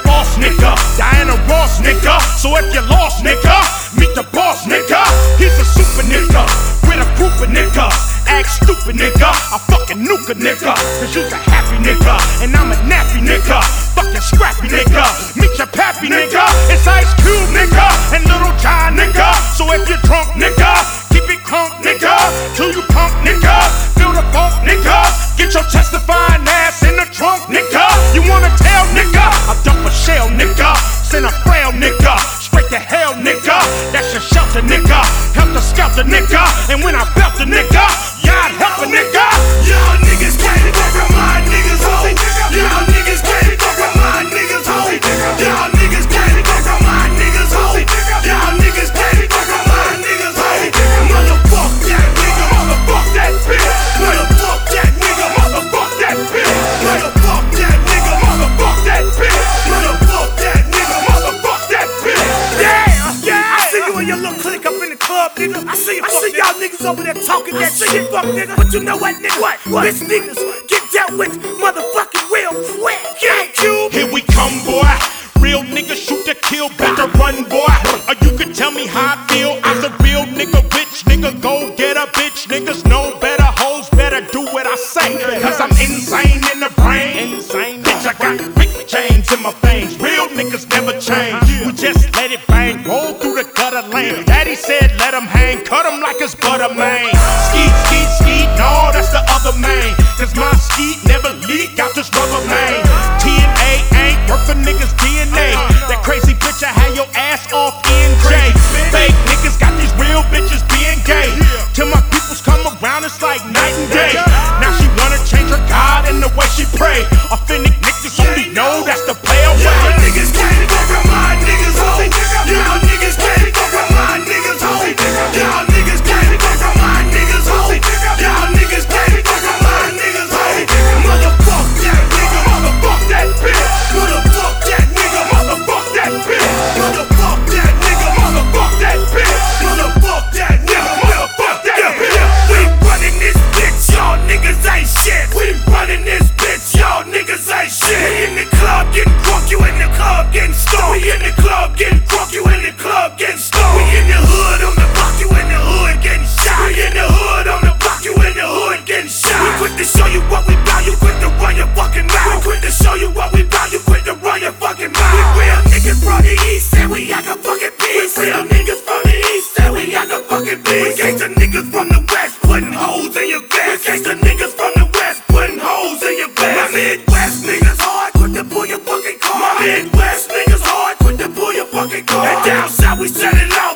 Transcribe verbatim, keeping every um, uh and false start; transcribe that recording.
boss, nigga. Diana Ross, nigga. So if you lost, nigga, meet the boss, nigga. He's a super nigga with a group of niggas. Act stupid, nigga. I fucking nuke a nigga. Cause you's a happy nigga, and I'm a nappy nigga. Fucking scrappy nigga. Meet your pappy nigga. It's Ice Cube, nigga, and Little John, nigga. So if you're drunk, nigga, keep it crunk, nigga. Till you punk, nigga. Feel the funk, nigga. Get your testifying ass in the trunk, nigga. You wanna tell, nigga? I dump a shell, nigga. Send a frail, nigga. Straight to hell, nigga. That's your shelter, nigga. Help the skelter, nigga. And when I belt the nigga, y'all help a nigga. Y'all niggas can't fuck with my niggas, ho. Y'all niggas can't fuck with my niggas, ho. Y'all niggas can't fuck with my niggas, ho. Y'all niggas can't fuck with my niggas, ho. Motherfuck that nigga, motherfuck that bitch. Motherfuck that nigga, motherfuck that bitch. Motherfuck that nigga, motherfuck that bitch. Motherfuck that nigga, motherfuck that bitch. Yeah, yeah. I see you and your little clique up in the club, nigga. I see you. I see y'all niggas over there talking that shit, fuck nigga. But you know what, nigga? What? What? Bitch niggas get dealt with motherfucking real quick. Gang Cube. Here we come, boy. Real nigga shoot to kill, better run, boy. Or you can tell me how I feel. As a real nigga, rich nigga, go get a bitch. Niggas know better, hoes better do what I say. Cause I'm insane in the brain. Insane, bitch, I got big chains in my veins. Real niggas never change. We just let it bang, roll through the gutter lane. Daddy said let him hang, cut him like it's butter, man. Skeet, skeet, skeet, no, that's the other man. Cause my skeet never leak out this rubber, man. T N A ain't worth a nigga's D N A. That crazy bitch, I had your ass off N J. Fake niggas got these real bitches being gay. Till my peoples come around, it's like night and day. Now she wanna change her God and the way she pray. Authentic niggas only know that's the player way. Y'all niggas can't fuck with my niggas, ho. Y'all niggas can't fuck with my niggas, ho. Y'all niggas can't fuck with my niggas, ho. Y'all niggas can't fuck with my niggas, ho. Motherfuck that nigga, motherfuck that bitch. Motherfuck that nigga, motherfuck that bitch. Motherfuck that nigga, motherfuck that bitch. Motherfuck that nigga, motherfuck that bitch. We running this bitch, y'all niggas ain't shit. We running this bitch, y'all niggas ain't shit. We in the club getting drunk, you in the club getting stoned. We in the club getting drunk, you in the club getting stoned. We in the hood on the block, you in the hood getting shot. We in the hood on the block, you in the hood getting shot. We quick to show you what we bout, you quick to run your fucking mouth. We quick to show you what we bout, you quick to run your fucking mouth. We real niggas from the east and we act a fucking beast. We real niggas from the east and we act a fucking beast. We gangsta niggas from the west putting holes in your vest. We gangsta niggas from the west putting holes in your vest. My Midwest niggas hard, quick to pull your fucking car. My Midwest niggas hard, quick to pull your fucking car. And down south we set it low.